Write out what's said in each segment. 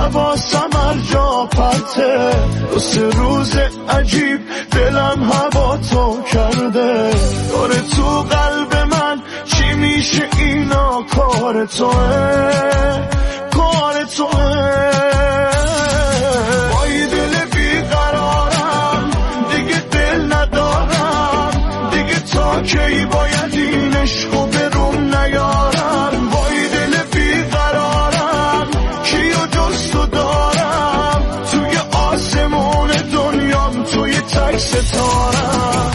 حواسم هر جا پرته، دو سه روز عجیب دلم هوا تو کرده. داره تو قلب من چی میشه اینا، کار توه کار توه. وای دل بیقرارم دیگه دل ندارم، دیگه تا کی باید این عشقو به روم نیارم. وای دل بیقرارم کیو جز تو دارم، توی آسمون دنیام توی تک ستارم.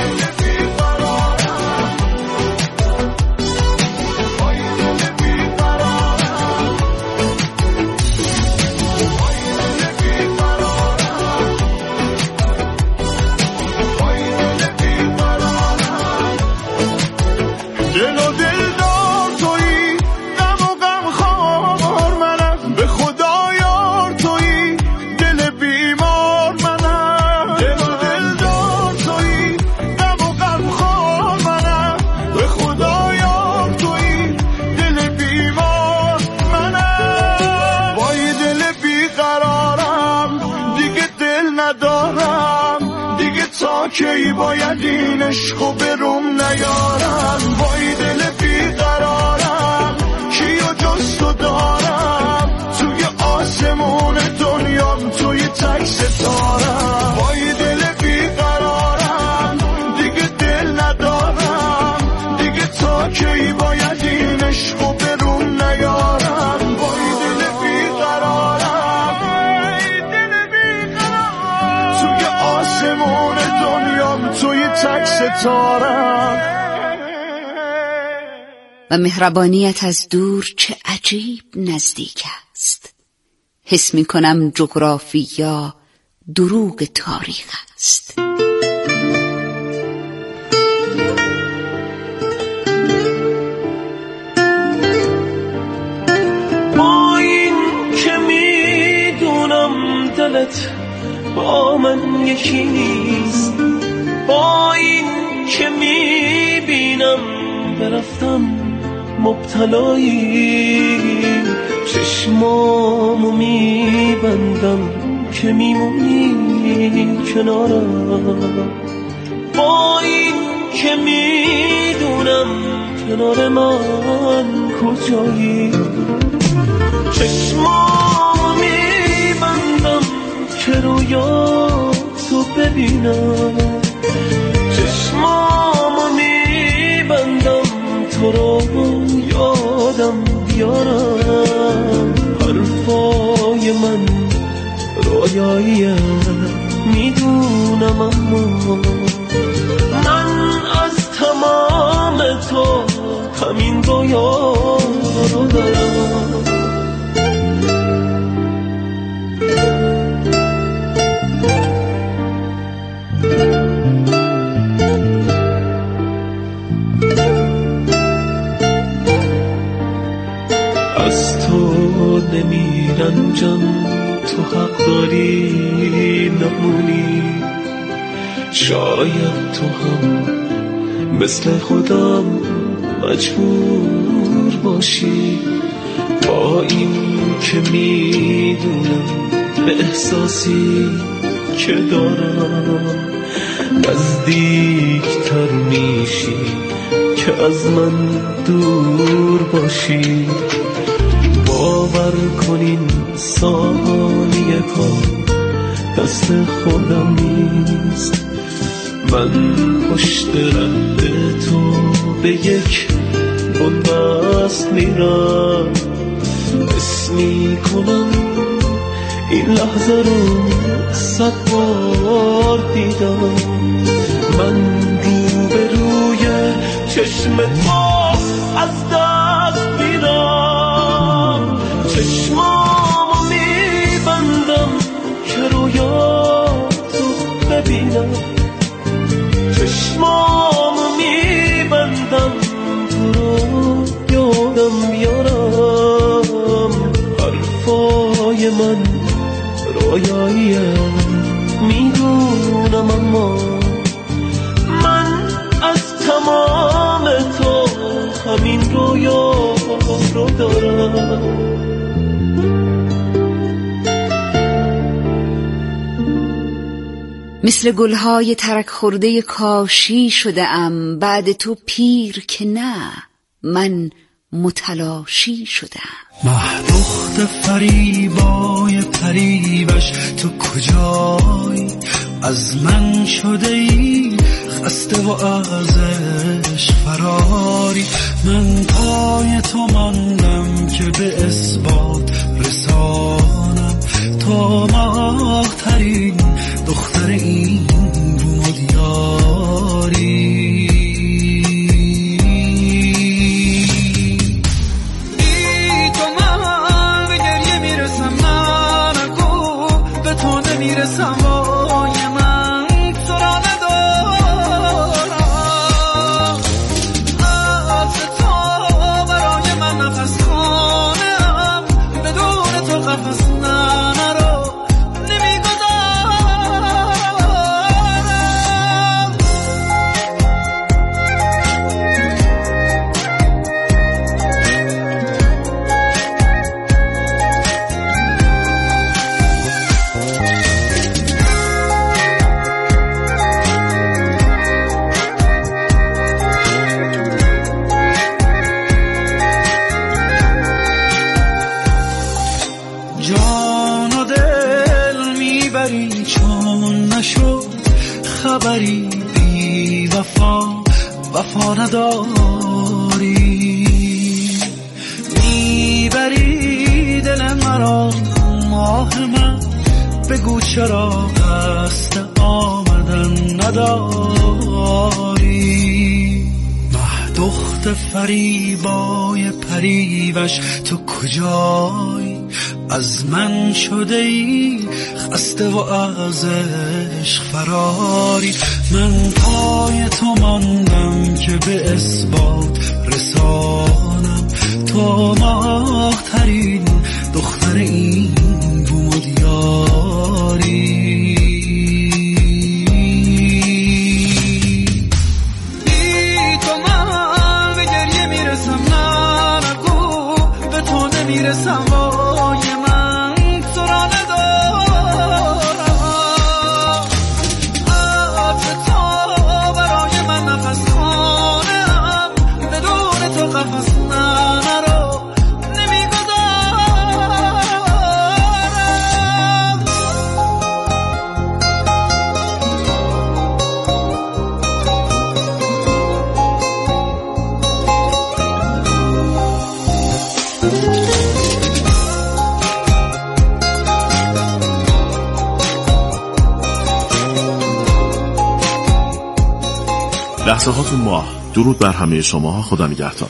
کی باید این عشقو به روم نیارم. وای دل بیقرارم کیو جز تو دارم، توی آسمون دنیام توی تک ستارم. وای دل بیقرارم دیگه دل ندارم، دیگه تا کی باید این عشقو به روم نیارم. وای دل بیقرارم توی آسمون دنیام توی تک ستارم. و مهربانیت از دور چه عجیب نزدیک است، حس می کنم جغرافیا دروغ تاریخ است. با این که می دونم دلت با من یکی نیست، با این که می بینم برفتم مبتلایی، چشمامو می بندم که میمونی کنارم. با این که می دونم کنار من کجایی، چشمامو می بندم که رویاتو ببینم، چشمامو میبندم تو رو یادم بیارم. حرفای من رویاییه میدونم، اما من از تمام تو همین رویا رو دارم. نمیرنجم تو حق داری نمونی، شاید تو هم مثل خودم مجبور باشی. با این که میدونم به احساسی که دارم نزدیکتر میشی که از من دور باشی. باور کنین ثانیه ها دست خودم نیست، من پشت رد تو به یک بنبست میرم، حس میکنم این لحظه رو 100 بار دیدم. من روبروی چشم تو از دست میرم، چشمامو میبندم که رویاتو ببینم، چشمامو میبندم تو رو یادم بیارم. حرفای من رویاییه میدونم، اما من از تمام تو همین رویا رو دارم. مثل گلهای ترک خورده کاشی شده ام، بعد تو پیر که نه، من متلاشی شدم. مه دختر فریبای پریوش تو کجایی؟ از من شده ای خسته و ازش فراری. من پای تو ماندم که به اثبات رسانم، تو ماه ترین دختر این بوم و دیاری. خبری بی وفا نداری، میبری دل مرا ماه من، بگو چرا قصد آمدن نداری. مه دختر فریبای پریوش تو کجایی؟ از من شده ای خسته و از عشق فراری. من پای تو ماندم که به اثبات رسانم، تو ماه ترین دختر این بوم و دیاری. بی تو من به گریه میرسم، نه نگو به تو نمیرسم، لحظه هاتون ماه. درود بر همه شما. خدا نگهدار.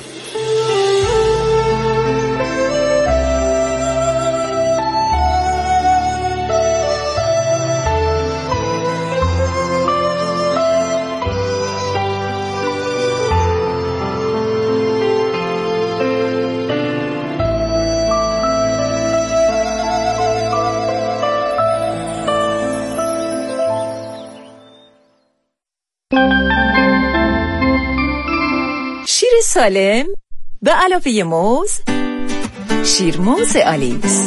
سالم به علاوه موز، شیرموز آلیس،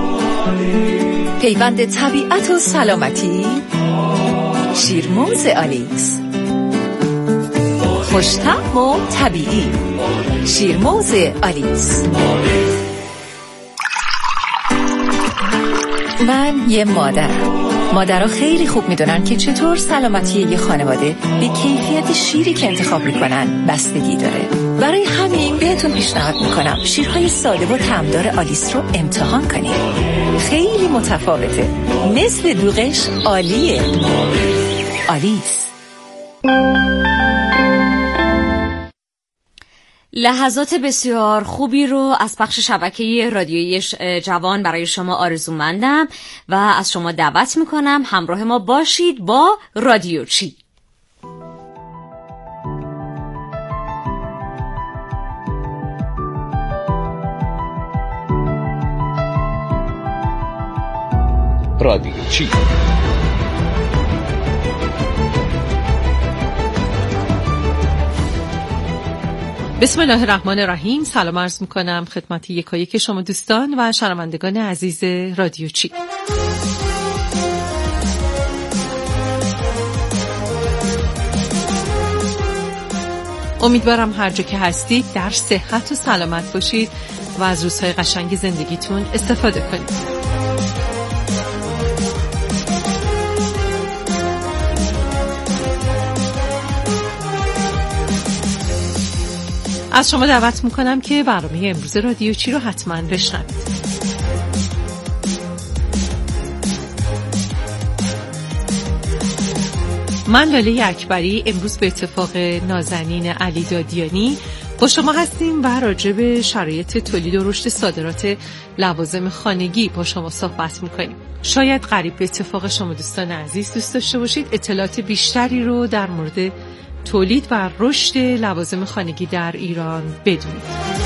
پیوند طبیعت و سلامتی. شیرموز آلیس، خوش‌طعم و طبیعی. شیرموز آلیس. من یه مادرها خیلی خوب میدونن که چطور سلامتی یه خانواده به کیفیت شیری که انتخاب میکنن بستگی داره. برای همین بهتون پیشنهاد میکنم شیرهای ساده و طعمدار آلیس رو امتحان کنید. خیلی متفاوته، مثل دوغش عالیه. آلیس. لحظات بسیار خوبی رو از پخش شبکه رادیویی جوان برای شما آرزومندم و از شما دعوت میکنم همراه ما باشید با رادیو چی. رادیو چی؟ بسم الله الرحمن الرحیم. سلام عرض میکنم خدمت یکایک شما دوستان و شنوندگان عزیز رادیو چی. امیدوارم هر جا که هستید در صحت و سلامت باشید و از روزهای قشنگ زندگیتون استفاده کنید. از شما دعوت میکنم که برنامه امروز رادیو چی رو حتما بشنوید. من لاله اکبری امروز به اتفاق نازنین علی دادیانی با شما هستیم و راجع به شرایط تولید و رشد صادرات لوازم خانگی با شما صحبت میکنیم. شاید غریب به اتفاق شما دوستان عزیز دوست داشته باشید اطلاعات بیشتری رو در مورد تولید و رشد لوازم خانگی در ایران بدونید.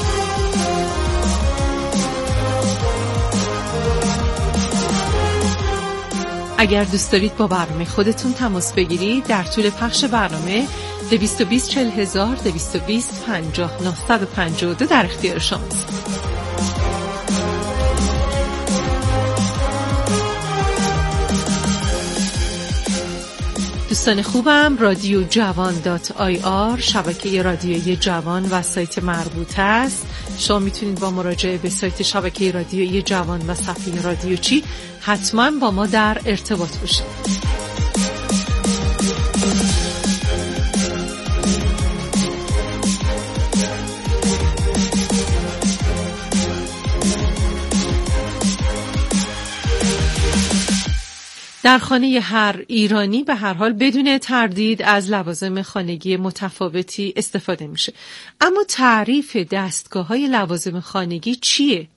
اگر دوست دارید با برنامه خودتون تماس بگیرید در طول پخش برنامه 220 40000 220 50 952 در اختیار شماست. دوستان خوبم، رادیو جوان.ir شبکه رادیویی جوان و سایت مربوط است. شما میتونید با مراجعه به سایت شبکه رادیویی جوان و صفحه رادیو چی حتما با ما در ارتباط باشید. در خانه هر ایرانی به هر حال بدون تردید از لوازم خانگی متفاوتی استفاده میشه. اما تعریف دستگاه‌های لوازم خانگی چیه؟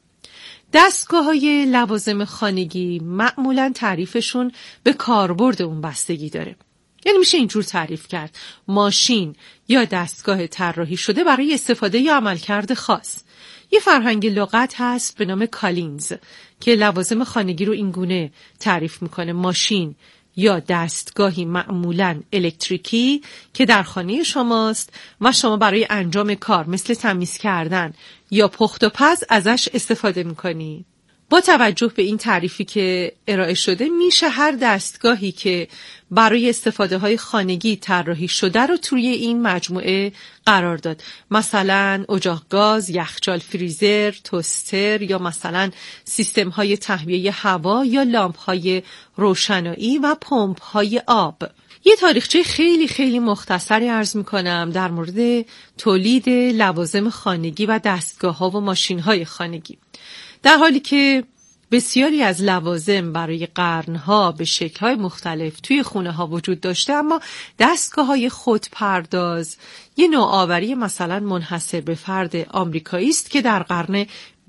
دستگاه‌های لوازم خانگی معمولاً تعریفشون به کاربرد اون بستگی داره. یعنی میشه اینجور تعریف کرد: ماشین یا دستگاه طراحی شده برای استفاده یا عملکرد خاص. یه فرهنگ لغت هست به نام کالینز که لوازم خانگی رو اینگونه تعریف میکنه: ماشین یا دستگاهی معمولاً الکتریکی که در خانه شماست و شما برای انجام کار مثل تمیز کردن یا پخت و پز ازش استفاده میکنی. با توجه به این تعریفی که ارائه شده میشه هر دستگاهی که برای استفاده های خانگی طراحی شده رو توی این مجموعه قرار داد. مثلا اجاق گاز، یخچال، فریزر، توستر یا مثلا سیستم های تهویه هوا یا لامپ های روشنایی و پمپ های آب. یه تاریخچه خیلی خیلی مختصری عرض میکنم در مورد تولید لوازم خانگی و دستگاه ها و ماشین های خانگی. در حالی که بسیاری از لوازم برای قرنها به شکل‌های مختلف توی خونه‌ها وجود داشته، اما دستگاه‌های خودپرداز یه نوآوری مثلا منحصر به فرد آمریکایی است که در قرن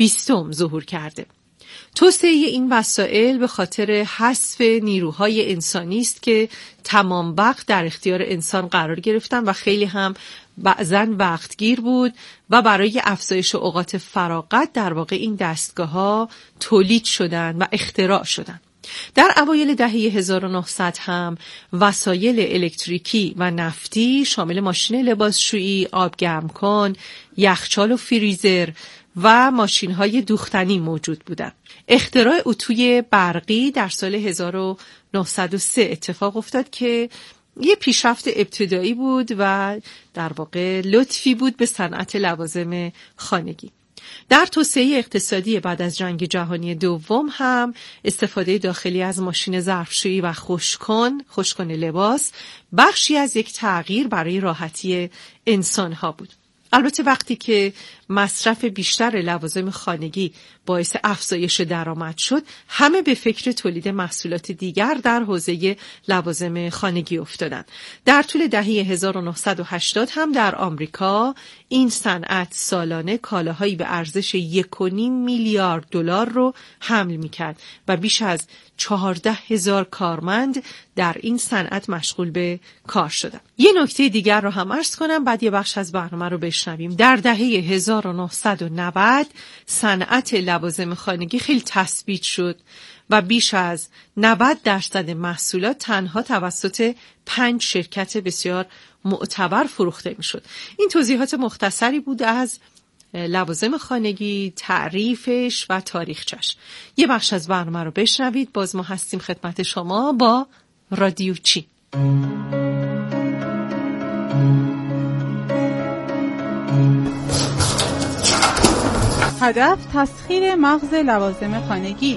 20 ظهور کرده. توسعه این وسایل به خاطر حذف نیروهای انسانی است که تمام وقت در اختیار انسان قرار گرفتن و خیلی هم بعضاً وقتگیر بود و برای افزایش اوقات فراغت در واقع این دستگاه‌ها تولید شدن و اختراع شدن. در اوایل دهه 1900 هم وسایل الکتریکی و نفتی شامل ماشین لباسشویی، آب گرم کن، یخچال و فریزر و ماشین‌های دوختنی موجود بودند. اختراع اتوی برقی در سال 1903 اتفاق افتاد که یه پیشرفت ابتدایی بود و در واقع لطفی بود به صنعت لوازم خانگی. در توسعه اقتصادی بعد از جنگ جهانی دوم هم استفاده داخلی از ماشین ظرفشویی و خشککن لباس بخشی از یک تغییر برای راحتی انسان‌ها بود. البته وقتی که مصرف بیشتر لوازم خانگی باعث افزایش درآمد شد، همه به فکر تولید محصولات دیگر در حوزه لوازم خانگی افتادند. در طول دهه 1980 هم در آمریکا این صنعت سالانه کالاهایی به ارزش 1.5 میلیارد دلار رو حمل می‌کرد و بیش از 14,000 کارمند در این صنعت مشغول به کار شدند. یه نکته دیگر رو هم عرض کنم بعد یه بخش از برنامه رو بشنویم. در دهه 1990 صنعت لوازم خانگی خیلی تثبیت شد و بیش از 90% محصولات تنها توسط 5 شرکت بسیار معتبر فروخته میشد. این توضیحات مختصری بود از لوازم خانگی، تعریفش و تاریخچش. یه بخش از برنامه رو بشنوید. باز ما هستیم خدمت شما با رادیو چی. هدف تسخیر مغز لوازم خانگی.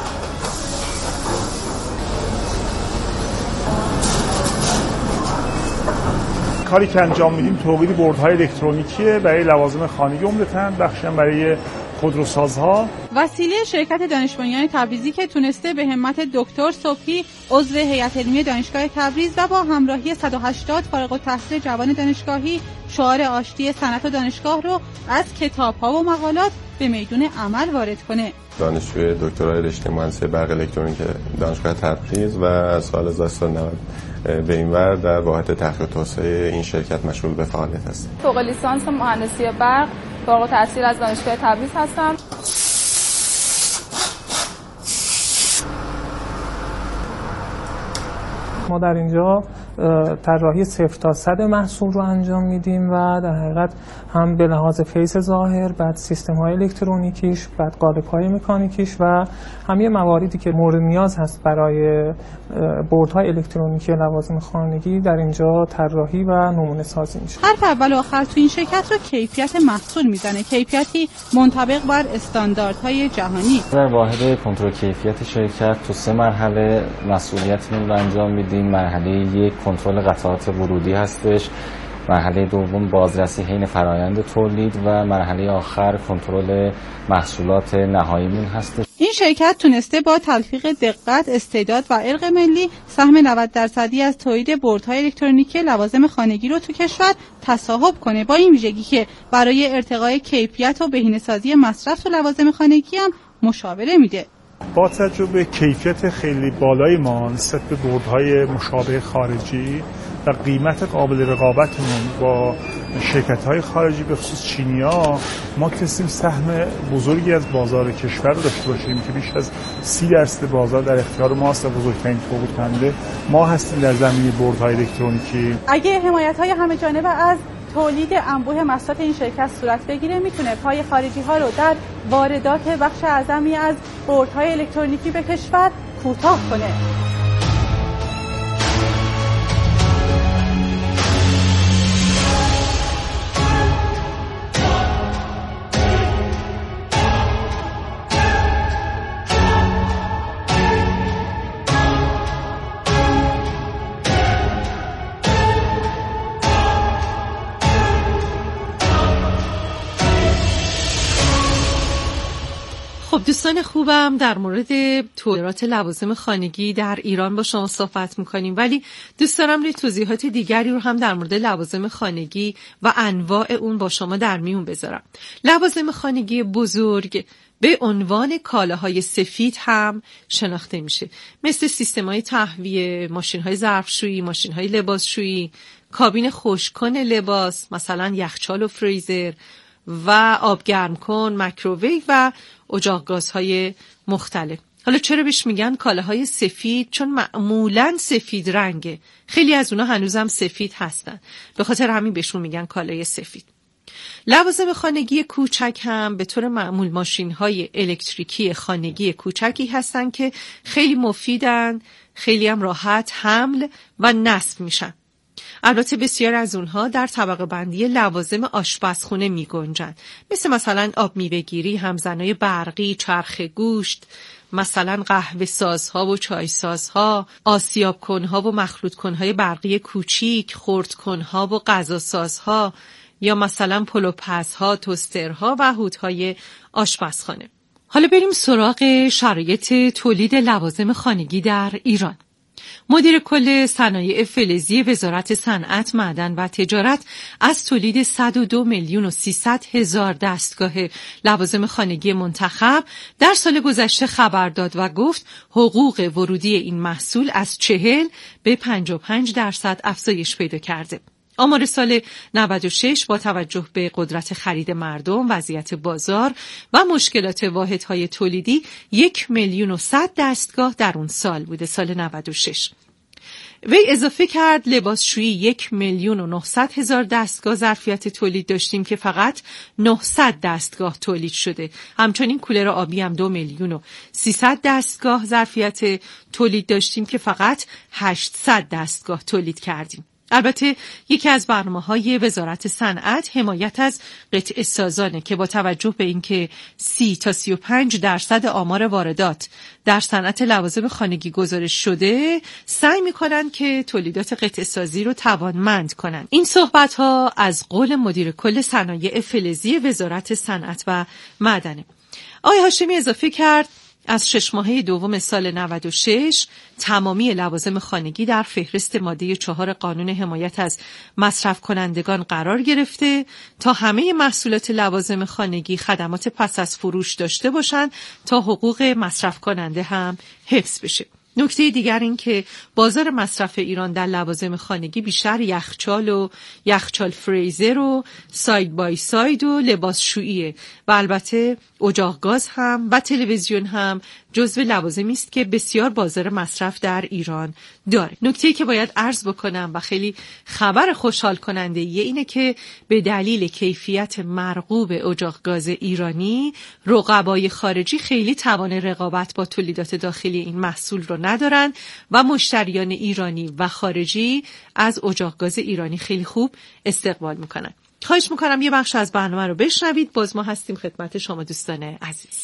کاری که انجام میدیم تولید بردهای الکترونیکیه برای لوازم خانگی، عمدتاً بخشی هم برای خودروسازها. وسیله شرکت دانش بنیان تبریزی که تونسته به همت دکتر صبحی عضو هیئت علمی دانشگاه تبریز و با همراهی 180 فارغ التحصیل جوان دانشگاهی شعار آشتی صنعت و دانشگاه رو از کتاب‌ها و مقالات به میدون عمل وارد کنه. دانشجوی دکترای رشته مهندسی برق الکترونیک دانشگاه تبریز و سال 1990 به این ور در واحد تحقیق و توسعه این شرکت مشغول به فعالیت هستم. فوق لیسانس مهندسی برق فارغ التحصیل از دانشگاه تبریز هستم. ما در اینجا طراحی 0 تا 100 محصول رو انجام میدیم و در حقیقت هم به لحاظ فیز ظاهر، بعد سیستم های الکترونیکیش، بعد قالب های مکانیکیش و همه مواردی که مورد نیاز هست برای بردهای الکترونیکی لوازم خانگی در اینجا طراحی و نمونه سازی میشه. حرف اول و آخر تو این شرکت رو کیفیت محصول میزنه، کیفیتی منطبق بر استانداردهای جهانی. در واحد کنترل کیفیت شرکت تو 3 مرحله مسئولیتمون رو انجام میدیم. مرحله 1 کنترل قطعات ورودی هستش، مرحله دوم بازرسی حین فرآیند تولید و مرحله آخر کنترل محصولات نهاییمون هستش. این شرکت تونسته با تلفیق دقت، استعداد و ارق ملی سهم 90% از تولید بردهای الکترونیکی لوازم خانگی رو تو کشور تصاحب کنه، با این ویژگی که برای ارتقای کیفیت و بهینه‌سازی مصرف تو لوازم خانگی هم مشاوره میده. با توجه به کیفیت خیلی بالای ما نسبت به بردهای مشابه خارجی و قیمت قابل رقابتمون با شرکت‌های خارجی به خصوص چینی‌ها، ما تونستیم سهم بزرگی از بازار کشور رو داشته باشیم که بیش از 30% بازار در اختیار ماست و بزرگترین تولید کننده ما هستیم در زمینه بردهای الکترونیکی. اگه حمایت‌های همه‌جانبه از تولید انبوه محصولات این شرکت صورت بگیره، میتونه پای خارجی‌ها رو در واردات بخش اعظمی از بردهای الکترونیکی به کشور کوتاه کنه. خب دوستان خوبم، در مورد تولیدات لوازم خانگی در ایران با شما صحبت میکنیم، ولی دوست دارم روی توضیحات دیگری رو هم در مورد لوازم خانگی و انواع اون با شما در میون بذارم. لوازم خانگی بزرگ به عنوان کالاهای سفید هم شناخته میشه، مثل سیستم‌های تهویه، ماشین‌های ظرفشویی، ماشین‌های لباسشویی، کابین خشک‌کن لباس، مثلا یخچال و فریزر و آبگرم کن، میکروویو و اجاق گازهای مختلف. حالا چرا بهش میگن کالاهای سفید؟ چون معمولاً سفید رنگه، خیلی از اونا هنوزم سفید هستن، به خاطر همین بهشون میگن کالای سفید. لوازم خانگی کوچک هم به طور معمول ماشین‌های الکتریکی خانگی کوچکی هستن که خیلی مفیدن، خیلی هم راحت حمل و نصب میشن. البته بسیار از اونها در طبقه بندی لوازم آشپزخونه می گنجن، مثلا آب میوه‌گیری، همزنای برقی، چرخ گوشت، مثلا قهوه سازها و چای سازها، آسیاب کنها و مخلوط کنهای برقی کوچیک، خرد کنها و غذا سازها، یا مثلا پلوپزها، توسترها و هودهای آشپزخانه. حالا بریم سراغ شرایط تولید لوازم خانگی در ایران. مدیر کل صنایع فلزی وزارت صنعت، معدن و تجارت از تولید 102,300,000 دستگاه لوازم خانگی منتخب در سال گذشته خبر داد و گفت حقوق ورودی این محصول از 40 به 55% افزایش پیدا کرده. آمار سال 96 با توجه به قدرت خرید مردم، وضعیت بازار و مشکلات واحدهای تولیدی 1,100,000 دستگاه در اون سال بوده، سال 96. وی اضافه کرد لباسشویی 1,900,000 دستگاه ظرفیت تولید داشتیم که فقط 900 دستگاه تولید شده. همچنین کولر آبی هم 2,300,000 دستگاه ظرفیت تولید داشتیم که فقط 800 دستگاه تولید کردیم. البته یکی از برنامه‌های وزارت صنعت حمایت از قطع سازانه که با توجه به اینکه 30 تا 35% آمار واردات در صنعت لوازم خانگی گزارش شده، سعی می‌کنن که تولیدات قطع سازی رو توانمند کنن. این صحبت‌ها از قول مدیر کل صنایع فلزی وزارت صنعت و معدنه. آقای هاشمی اضافه کرد از 6 ماهه دوم سال 96 تمامی لوازم خانگی در فهرست ماده 4 قانون حمایت از مصرف کنندگان قرار گرفته تا همه محصولات لوازم خانگی خدمات پس از فروش داشته باشند تا حقوق مصرف کننده هم حفظ بشه. نکته دیگر این که بازار مصرف ایران در لوازم خانگی بیشتر یخچال و یخچال فریزر و ساید بای ساید و لباسشوییه و البته اجاق گاز هم و تلویزیون هم جزو لوازمی است که بسیار بازار مصرف در ایران داره. نکته‌ای که باید عرض بکنم و خیلی خبر خوشحال کننده اینه که به دلیل کیفیت مرغوب اجاق گاز ایرانی، رقبای خارجی خیلی توان رقابت با تولیدات داخلی این محصول رو ندارن و مشتریان ایرانی و خارجی از اجاق گاز ایرانی خیلی خوب استقبال میکنن. خواهش میکنم یه بخش از برنامه رو بشنوید. باز ما هستیم خدمت شما دوستان عزیز.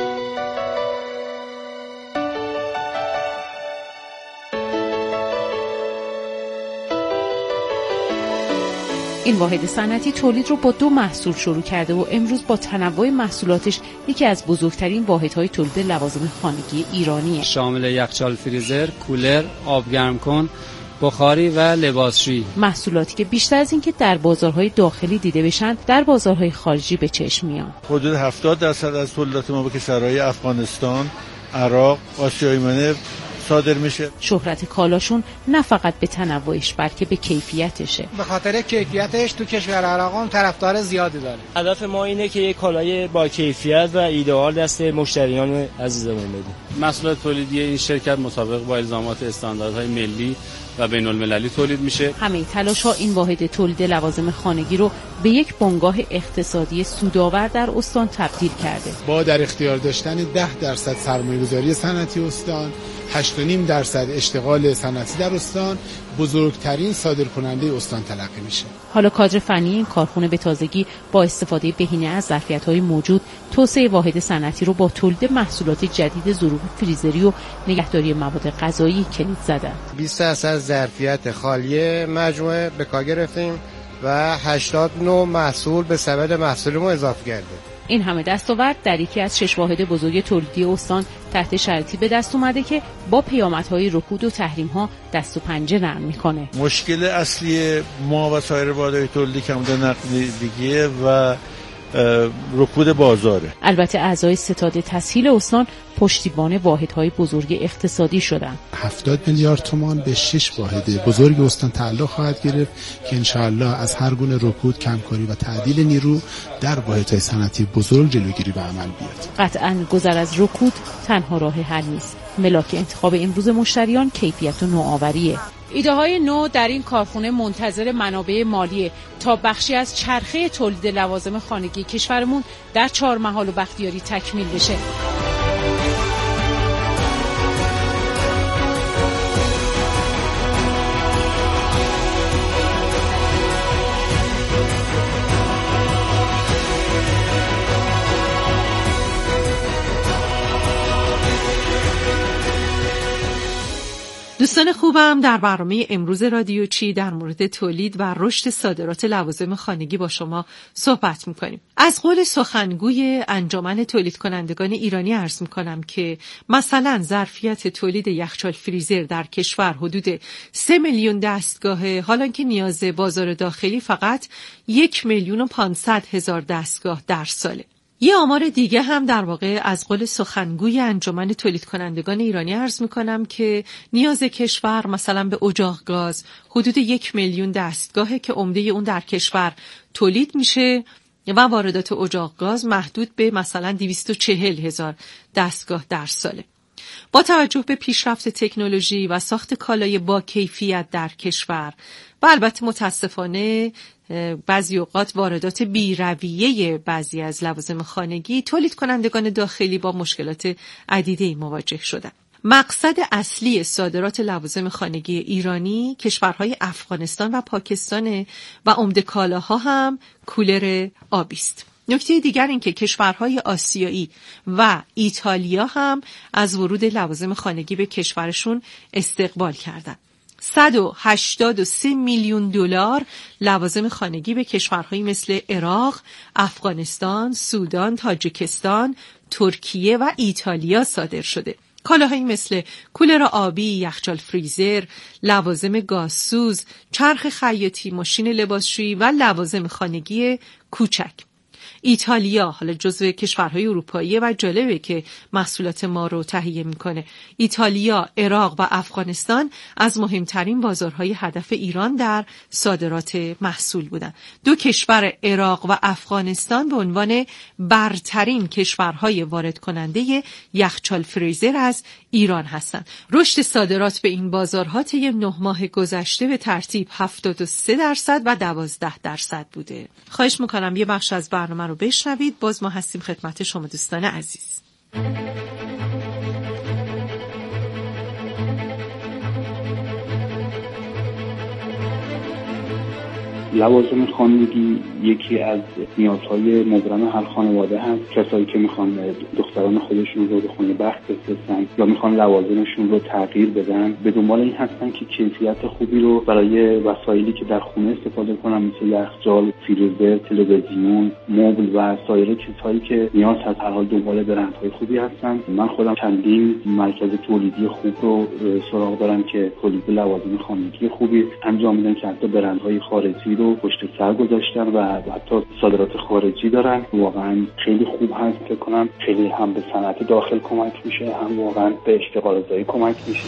این واحد صنعتی تولید رو با 2 محصول شروع کرده و امروز با تنوع محصولاتش یکی از بزرگترین واحدهای تولید لوازم خانگی ایرانیه. شامل یخچال فریزر، کولر، آب گرم کن، بخاری و لباسشویی. محصولاتی که بیشتر از این که در بازارهای داخلی دیده بشن، در بازارهای خارجی به چشم میان. حدود 70% از تولیدات ما به کشورهای افغانستان، عراق، آسیای میانه صادر میشه. شهرت کالاشون نه فقط به تنوعش بلکه به کیفیتشه. به خاطر کیفیتش تو کشور عراق هم طرفدار زیادی داره. هدف ما اینه که یک کالای با کیفیت و ایدئال دست مشتریان عزیزمون بدیم. محصولات تولیدی این شرکت مطابق با الزامات استانداردهای ملی و بین المللی تولید میشه. همه تلاش‌ها این واحد تولید لوازم خانگی رو به یک بنگاه اقتصادی سودآور در استان تبدیل کرده. با در اختیار داشتن 10% سرمایه‌گذاری صنعتی استان، 8.5% اشتغال صنعتی در استان، بزرگترین صادرکننده استان تلقی میشه. حالا کادر فنی این کارخونه به تازگی با استفاده بهینه از ظرفیت‌های موجود توسعه واحد صنعتی رو با تولید محصولات جدید ظروف فریزری و نگهداری مواد غذایی کلید زدن. 20% ظرفیت خالی مجموعه به کار گرفتیم و 89 محصول به سبد محصولمون اضافه کردیم. این همه دستاورد در یکی از 6 واحد بزرگ تولیدی استان تحت شرایطی به دست اومده که با پیامدهای رکود و تحریم‌ها دست و پنجه نرم میکنه. مشکل اصلی ما و سایر واحدهای تولیدی کمبود نقدینگیه و رکود بازاره. البته اعضای ستاد تسهیل استان پشتیبان واحدهای بزرگ اقتصادی شدن. 70 میلیارد تومان به 6 واحد بزرگ استان تعلق خواهد گرفت که انشاءالله از هر گونه رکود، کمکاری و تعدیل نیرو در واحدهای صنعتی بزرگ جلوگیری به عمل بیاد. قطعاً گذر از رکود تنها راه حل نیست. ملاک انتخاب امروز مشتریان کیفیت و نوآوریه. ایده‌های نو در این کارخونه منتظر منابع مالی تا بخشی از چرخه تولید لوازم خانگی کشورمون در 4 محال و بختیاری تکمیل بشه. دوستان خوبم، در برنامه امروز رادیو چی در مورد تولید و رشد صادرات لوازم خانگی با شما صحبت میکنیم. از قول سخنگوی انجمن تولید کنندگان ایرانی عرض میکنم که مثلا ظرفیت تولید یخچال فریزر در کشور حدود 3 میلیون دستگاهه، حالا که نیاز بازار داخلی فقط 1,500,000 دستگاه در ساله. یه آمار دیگه هم در واقع از قول سخنگوی انجمن تولید کنندگان ایرانی عرض میکنم که نیاز کشور مثلا به اجاق گاز حدود 1 میلیون دستگاهه که عمده اون در کشور تولید میشه و واردات اجاق گاز محدود به مثلا 240,000 دستگاه در ساله. با توجه به پیشرفت تکنولوژی و ساخت کالای با کیفیت در کشور و البته متاسفانه بعضی اوقات واردات بی‌رویه بعضی از لوازم خانگی، تولید کنندگان داخلی با مشکلات عدیده‌ای مواجه شدن. مقصد اصلی صادرات لوازم خانگی ایرانی کشورهای افغانستان و پاکستان و عمده کالاها هم کولر آبی است. نکته دیگر این که کشورهای آسیایی و ایتالیا هم از ورود لوازم خانگی به کشورشون استقبال کردند. 183 میلیون دلار لوازم خانگی به کشورهایی مثل عراق، افغانستان، سودان، تاجیکستان، ترکیه و ایتالیا صادر شده. کالاهایی مثل کولر آبی، یخچال فریزر، لوازم گازسوز، چرخ خیاطی، ماشین لباسشویی و لوازم خانگی کوچک. ایتالیا حالا جزو کشورهای اروپایی و جالبه که محصولات ما رو تهیه میکنه. ایتالیا، عراق و افغانستان از مهمترین بازارهای هدف ایران در صادرات محصول بودن. دو کشور عراق و افغانستان به عنوان برترین کشورهای وارد کننده یخچال فریزر از ایران هستند. رشد صادرات به این بازارها طی 9 ماه گذشته به ترتیب 73% و 12% بوده. خواهش میکنم یه بخش از برنامه رو بشنوید. باز ما هستیم خدمت شما دوستان عزیز. لوازم خانگی یکی از نیازهای مبرم هر خانواده هست. کسایی که میخوان دختران خودشون رو به خونه بخت بفرستن یا میخوان لوازمشون رو تغییر بدن، به دنبال این هستن که کیفیت خوبی رو برای وسایلی که در خونه استفاده کنن، مثل یخچال، فریزر، تلویزیون، مبل و سایر چیزهایی که نیاز هست، هر حال دنبال برندهای خوبی هستن. من خودم چندین مرکز تولیدی خوب رو سراغ دارم که تولید لوازم خانگی خوبی انجام میدن که حتی برندهای خارجی رو پشت سر گذاشتن و حتی صادرات خارجی دارن. واقعا خیلی خوب هست. فکر کنم خیلی هم به صنعت داخل کمک میشه، هم واقعا به اشتغال زایی کمک میشه.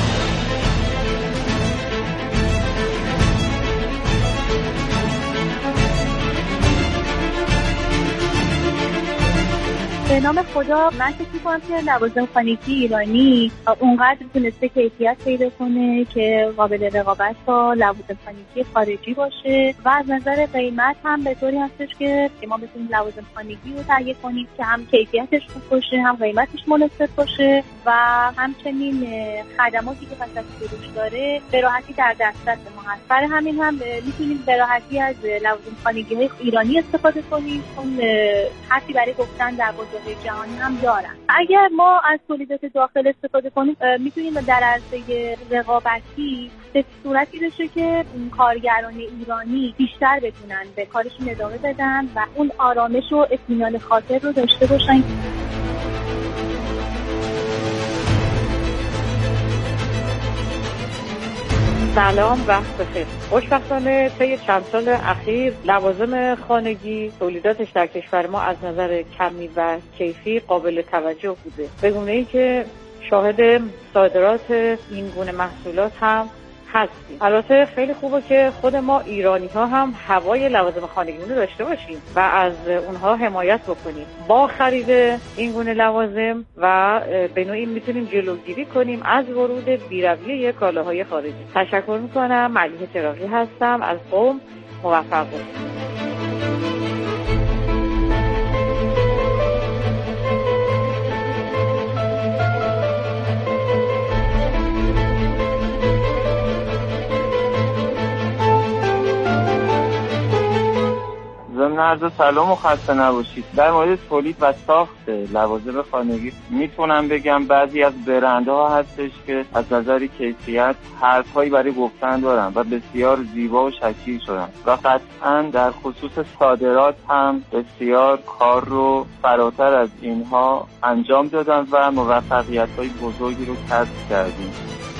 به نام خدا من فکر می‌کنم که لوازم خانگی ایرانی اونقدر تونسته کیفیت پیدا کنه که قابل رقابت با لوازم خانگی خارجی باشه و از نظر قیمت هم به طوری هستش که ما بتونیم لوازم خانگی رو تهیه کنیم که هم کیفیتش خوب باشه، هم قیمتش مناسب باشه و همچنین خدماتی که پس از فروش داره به راحتی در دسترس ما هست. برای همین هم میتونیم به راحتی از لوازم خانگی‌های ایرانی استفاده کنیم، چون حتی برای گفتن در بازار جهانی هم دارن. اگر ما از تولیدات داخل استفاده کنیم میتونیم در عرصه رقابتی به صورتی بشه که کارگران ایرانی بیشتر بتونن به کارشون ادامه بدن و اون آرامش و اطمینان خاطر رو داشته باشن. سلام، وقت بخیر. خوشبختانه طی چند سال اخیر لوازم خانگی تولیداتش در کشور ما از نظر کمی و کیفی قابل توجه بوده، به گونه‌ای که شاهد صادرات این گونه محصولات هم هستیم. البته خیلی خوبه که خود ما ایرانی‌ها هم هوای لوازم خانگیمون رو داشته باشیم و از اونها حمایت بکنیم با خرید این گونه لوازم و به نوعی میتونیم جلوگیری کنیم از ورود بی‌رویه کالاهای خارجی. تشکر میکنم. ملیحه چراغی هستم از قم. موفق باشید. ضمن عرض سلام و خسته نباشید. در مورد تولید و ساخت لوازم خانگی میتونم بگم بعضی از برندها هستش که از نظر کیفیت حرفهایی برای گفتن دارن و بسیار زیبا و شکیل شدن و قطعا در خصوص صادرات هم بسیار کار رو فراتر از اینها انجام دادن و موفقیت‌های بزرگی رو کسب کردیم.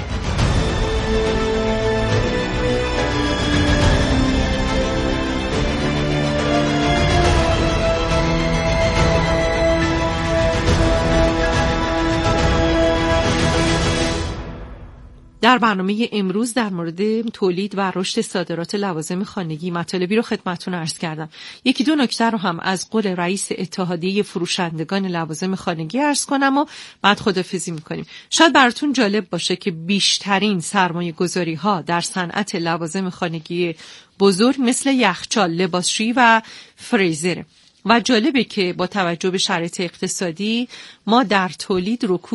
در برنامه امروز در مورد تولید و رشد صادرات لوازم خانگی مطالبی رو خدمتتون عرض کردم. یکی دو نکته رو هم از قول رئیس اتحادیه فروشندگان لوازم خانگی عرض کنم و بعد خداحافظی می‌کنیم. شاید براتون جالب باشه که بیشترین سرمایه‌گذاری‌ها در صنعت لوازم خانگی بزرگ مثل یخچال، لباسشویی و فریزر و جالبه که با توجه به شرایط اقتصادی ما در تولید رکود